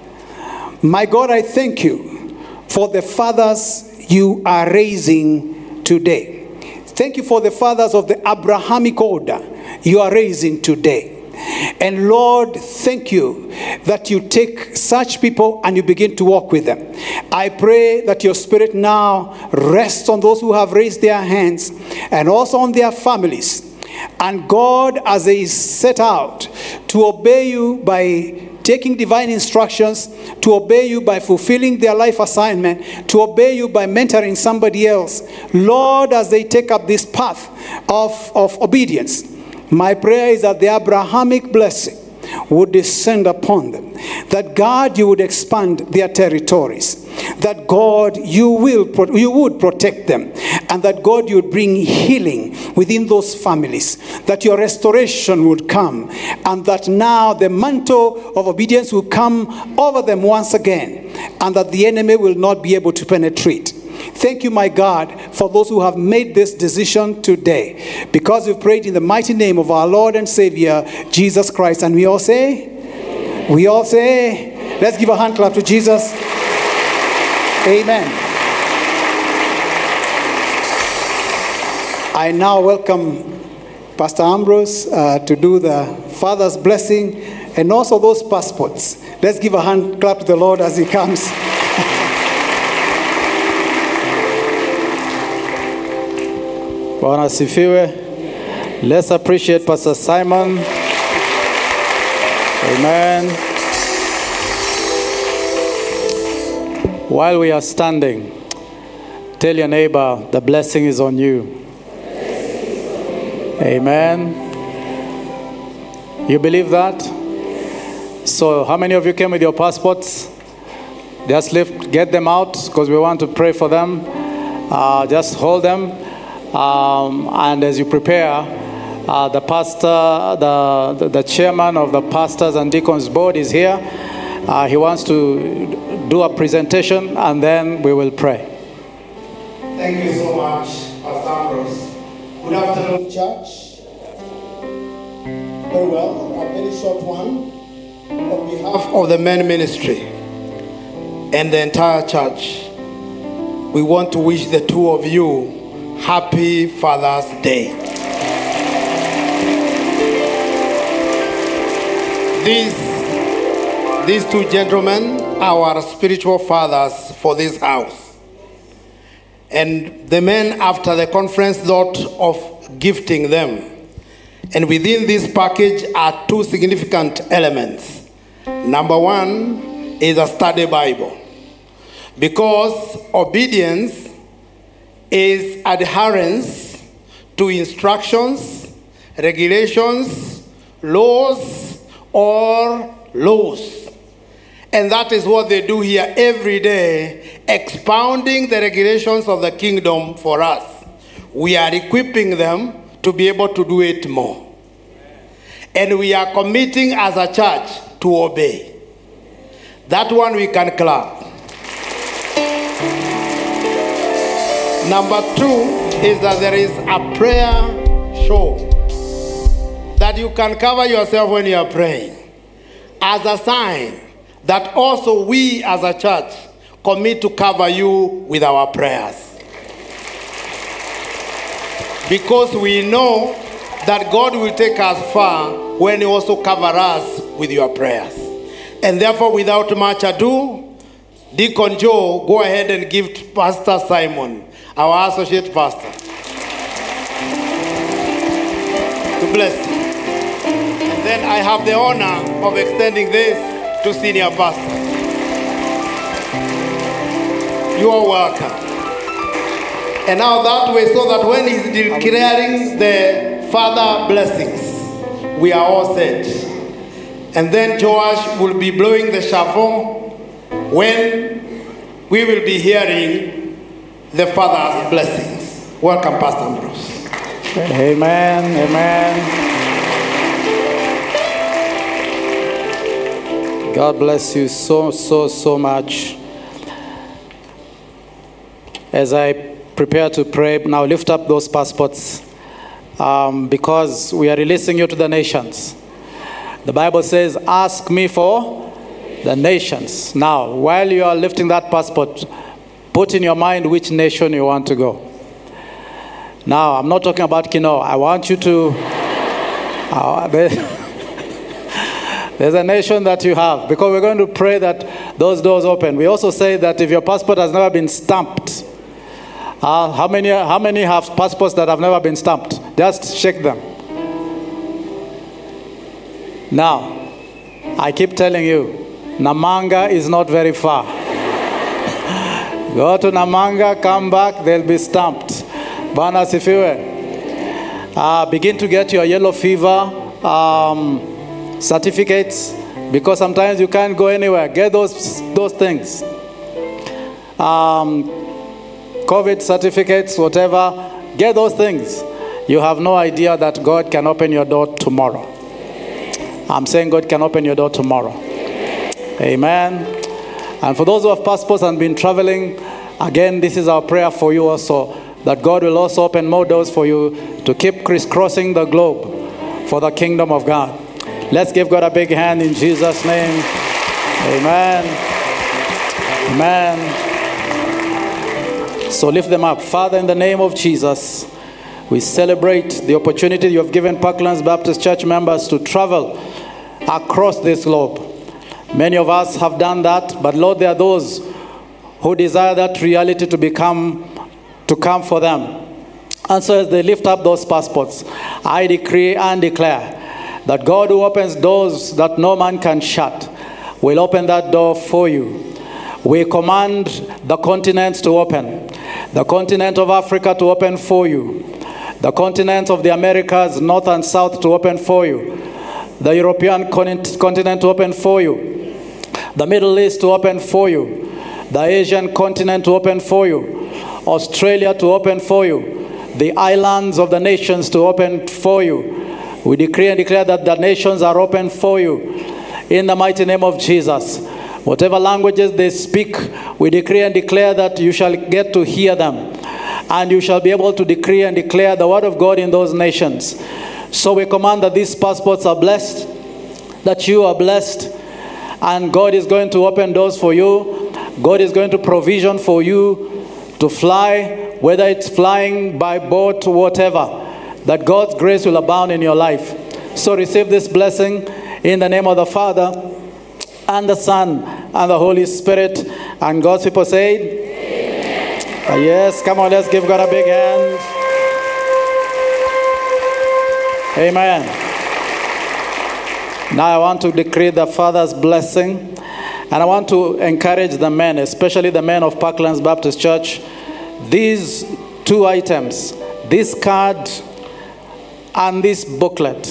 My God, I thank you for the fathers you are raising today. Thank you for the fathers of the Abrahamic order you are raising today. And Lord, thank you that you take such people and you begin to walk with them. I pray that your spirit now rests on those who have raised their hands and also on their families. And God, as they set out to obey you by taking divine instructions, to obey you by fulfilling their life assignment, to obey you by mentoring somebody else, Lord, as they take up this path of obedience, my prayer is that the Abrahamic blessing would descend upon them. That God, you would expand their territories. That God, you would protect them. And that God, you would bring healing within those families. That your restoration would come. And that now the mantle of obedience will come over them once again. And that the enemy will not be able to penetrate. Thank you, my God, for those who have made this decision today. Because we've prayed in the mighty name of our Lord and Savior, Jesus Christ. And we all say, amen. We all say, let's give a hand clap to Jesus. Amen. I now welcome Pastor Ambrose to do the Father's blessing and also those passports. Let's give a hand clap to the Lord as he comes. Bwana asifiwe. Let's appreciate Pastor Simon. Amen. While we are standing, tell your neighbor, the blessing is on you. Amen. You believe that? So how many of you came with your passports? Just get them out because we want to pray for them. Just hold them. And as you prepare, the pastor, the chairman of the Pastors and Deacons Board is here. He wants to do a presentation and then we will pray. Thank you so much, Pastor Ambrose. Good afternoon, church. Very well, a very short one. On behalf of the men ministry and the entire church, we want to wish the two of you Happy Father's Day. These two gentlemen are our spiritual fathers for this house. And the men, after the conference, thought of gifting them. And within this package are two significant elements. Number one is a study Bible. Because obedience is adherence to instructions, regulations, laws, or laws. And that is what they do here every day, expounding the regulations of the kingdom for us. We are equipping them to be able to do it more. And we are committing as a church to obey. That one we can clap. Number two is that there is a prayer show that you can cover yourself when you are praying as a sign that also we as a church commit to cover you with our prayers. Because we know that God will take us far when He also covers us with your prayers. And therefore, without much ado, Deacon Joe, go ahead and give Pastor Simon, our associate pastor, to bless you. And then I have the honor of extending this to senior pastor. You are welcome. And now that way, so that when he's declaring the Father blessings, we are all set. And then Joash will be blowing the shofar when we will be hearing the Father's blessings. Welcome, Pastor Ambrose. Amen, amen. God bless you so much. As I prepare to pray, now lift up those passports because we are releasing you to the nations. The Bible says, ask me for the nations. Now, while you are lifting that passport, put in your mind which nation you want to go. Now, I'm not talking about Kino. I want you to... there's a nation that you have, because we're going to pray that those doors open. We also say that if your passport has never been stamped, how many have passports that have never been stamped? Just shake them. Now, I keep telling you, Namanga is not very far. Go to Namanga, come back, they'll be stamped. Bana sifiwe. Begin to get your yellow fever certificates, because sometimes you can't go anywhere. Get those things. COVID certificates, whatever. Get those things. You have no idea that God can open your door tomorrow. I'm saying God can open your door tomorrow. Amen. And for those who have passports and been traveling, again, this is our prayer for you also, that God will also open more doors for you to keep crisscrossing the globe for the kingdom of God. Let's give God a big hand in Jesus' name. Amen. Amen. So lift them up. Father, in the name of Jesus, we celebrate the opportunity you have given Parklands Baptist Church members to travel across this globe. Many of us have done that, but Lord, there are those who desire that reality to come for them. And so as they lift up those passports, I decree and declare that God who opens doors that no man can shut will open that door for you. We command the continents to open. The continent of Africa to open for you. The continent of the Americas, north and south, to open for you. The European continent to open for you. The Middle East to open for you. The Asian continent to open for you. Australia to open for you. The islands of the nations to open for you. We decree and declare that the nations are open for you. In the mighty name of Jesus. Whatever languages they speak, we decree and declare that you shall get to hear them. And you shall be able to decree and declare the word of God in those nations. So we command that these passports are blessed, that you are blessed, and God is going to open doors for you. God is going to provision for you to fly, whether it's flying by boat or whatever, that God's grace will abound in your life. So receive this blessing in the name of the Father and the Son and the Holy Spirit. And God's people say, Amen. Yes, come on, let's give God a big hand. Amen. Now I want to decree the Father's blessing. And I want to encourage the men, especially the men of Parklands Baptist Church, these two items, this card and this booklet.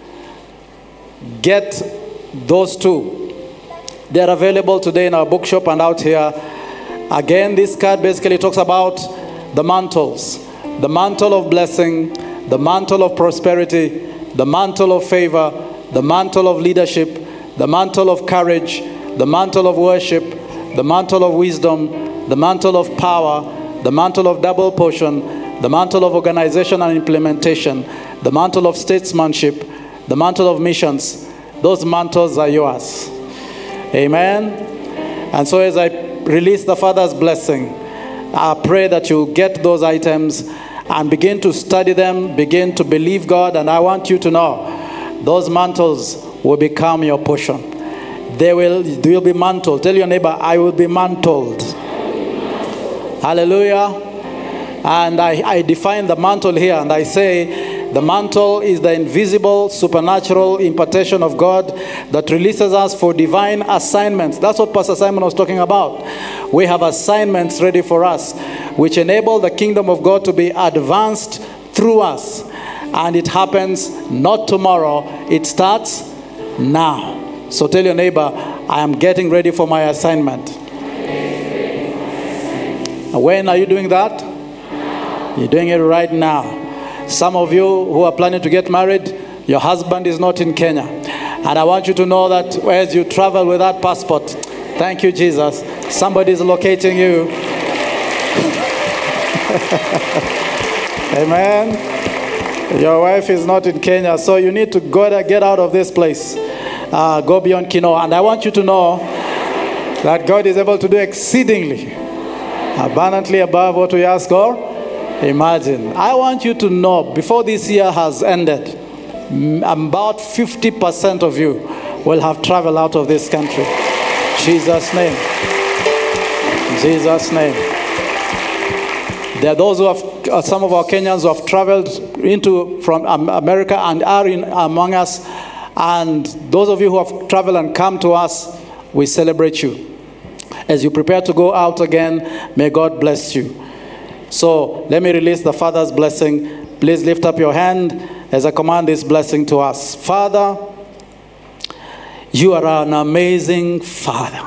Get those two. They're available today in our bookshop and out here. Again, this card basically talks about the mantles. The mantle of blessing, the mantle of prosperity, the mantle of favor, the mantle of leadership, the mantle of courage, the mantle of worship, the mantle of wisdom, the mantle of power, the mantle of double portion, the mantle of organization and implementation, the mantle of statesmanship, the mantle of missions. Those mantles are yours. Amen. And so as I release the Father's blessing, I pray that you get those items and begin to study them, begin to believe God. And I want you to know those mantles will become your portion. They will be mantled. Tell your neighbor, I will be mantled. Hallelujah. And I define the mantle here, and I say the mantle is the invisible, supernatural impartation of God that releases us for divine assignments. That's what Pastor Simon was talking about. We have assignments ready for us, which enable the kingdom of God to be advanced through us. And it happens not tomorrow, it starts now. So tell your neighbor, I am getting ready for my assignment. When are you doing that? You're doing it right now. Some of you who are planning to get married, your husband is not in Kenya. And I want you to know that as you travel with that passport, thank you, Jesus, somebody is locating you. Amen. Your wife is not in Kenya, so you need to get out of this place. Go beyond Kino. And I want you to know that God is able to do exceedingly, abundantly above what we ask or imagine. I want you to know, before this year has ended, about 50% of you will have traveled out of this country. Jesus' name. Jesus' name. There are those who have, some of our Kenyans who have traveled from America and are among us. And those of you who have traveled and come to us, we celebrate you. As you prepare to go out again, may God bless you. So let me release the Father's blessing. Please lift up your hand as I command this blessing to us. Father, you are an amazing Father.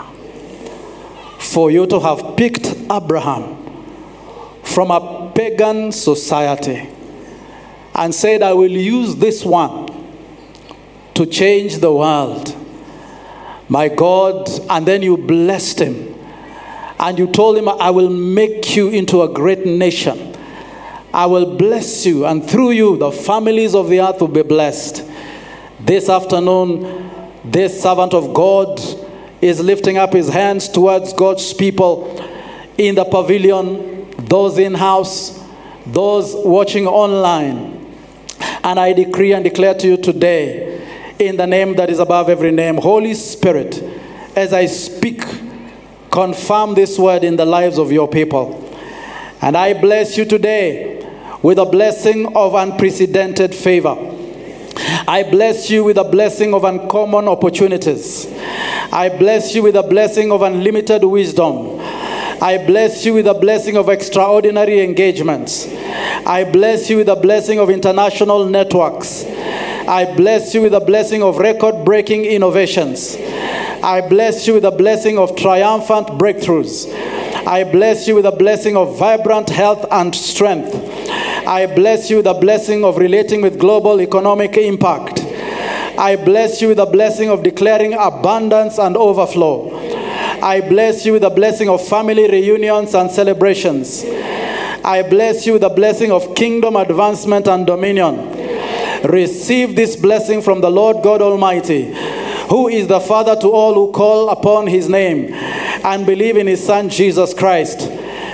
For you to have picked Abraham from a pagan society and said, I will use this one to change the world. My God, and then you blessed him. And you told him, I will make you into a great nation. I will bless you, and through you, the families of the earth will be blessed. This afternoon, this servant of God is lifting up his hands towards God's people in the pavilion, those in-house, those watching online. And I decree and declare to you today, in the name that is above every name, Holy Spirit, as I speak, confirm this word in the lives of your people. And I bless you today with a blessing of unprecedented favor. I bless you with a blessing of uncommon opportunities. I bless you with a blessing of unlimited wisdom. I bless you with a blessing of extraordinary engagements. I bless you with a blessing of international networks. I bless you with a blessing of record-breaking innovations. I bless you with a blessing of triumphant breakthroughs. I bless you with a blessing of vibrant health and strength. I bless you with a blessing of relating with global economic impact. I bless you with a blessing of declaring abundance and overflow. I bless you with a blessing of family reunions and celebrations. I bless you with a blessing of kingdom advancement and dominion. Receive this blessing from the Lord God Almighty, who is the Father to all who call upon his name and believe in his Son Jesus Christ.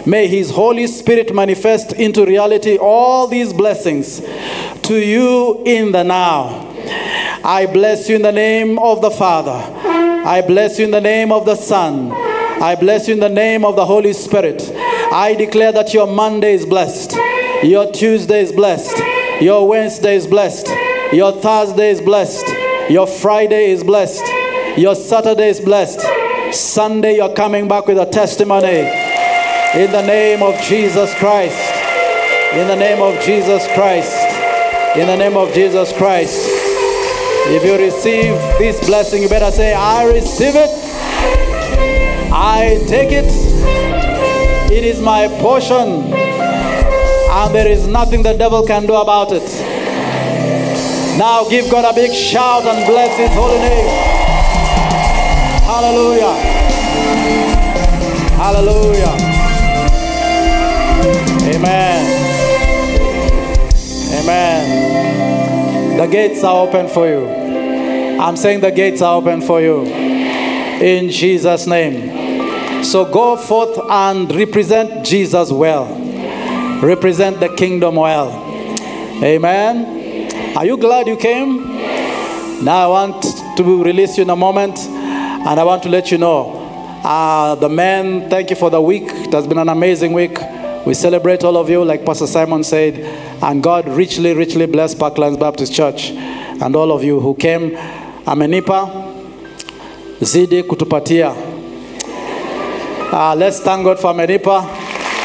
May His Holy Spirit manifest into reality all these blessings to you in the now. I bless you in the name of the Father. I bless you in the name of the Son. I bless you in the name of the Holy Spirit. I declare that your Monday is blessed. Your Tuesday is blessed. Your Wednesday is blessed. Your Thursday is blessed. Your Friday is blessed. Your Saturday is blessed. Sunday you're coming back with a testimony. In the name of Jesus Christ. In the name of Jesus Christ. In the name of Jesus Christ. If you receive this blessing, you better say, I receive it. I take it. It is my portion. And there is nothing the devil can do about it. Now give God a big shout and bless His holy name. Hallelujah. Hallelujah. Amen. Amen. The gates are open for you. I'm saying the gates are open for you. In Jesus' name. So go forth and represent Jesus well. Represent the kingdom well. Amen. Are you glad you came? Now I want to release you in a moment, and I want to let you know, the men, thank you for the week. It has been an amazing week. We celebrate all of you, like Pastor Simon said, and God richly, richly bless Parklands Baptist Church and all of you who came. Amenipa zidi kutupatia. Let's thank God for Amenipa.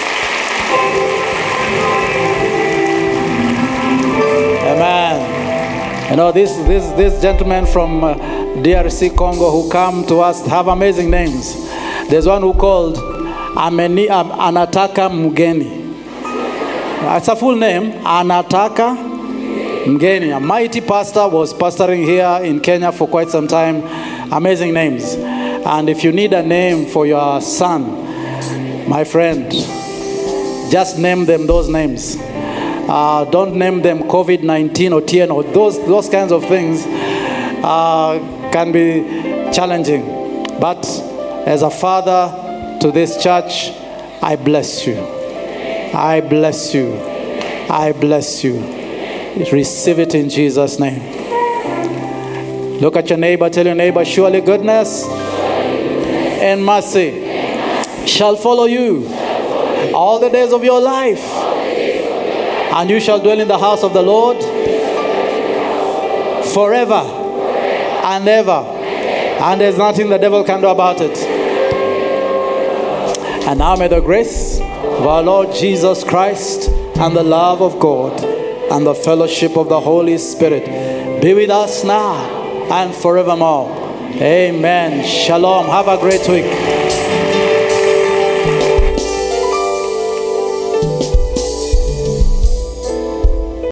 Amen. You know, this gentleman from DRC Congo who come to us have amazing names. There's one who called Anataka Mugeni. It's a full name, Anataka Mugeni. A mighty pastor, was pastoring here in Kenya for quite some time. Amazing names. And if you need a name for your son, my friend, just name them those names. Don't name them COVID-19 or TN or those kinds of things can be challenging. But as a father to this church, I bless you. I bless you. I bless you. Receive it in Jesus' name. Look at your neighbor, tell your neighbor, surely goodness and mercy shall follow you all the days of your life. And you shall dwell in the house of the Lord forever and ever. And there's nothing the devil can do about it. And now may the grace of our Lord Jesus Christ and the love of God and the fellowship of the Holy Spirit be with us now and forevermore. Amen. Shalom. Have a great week.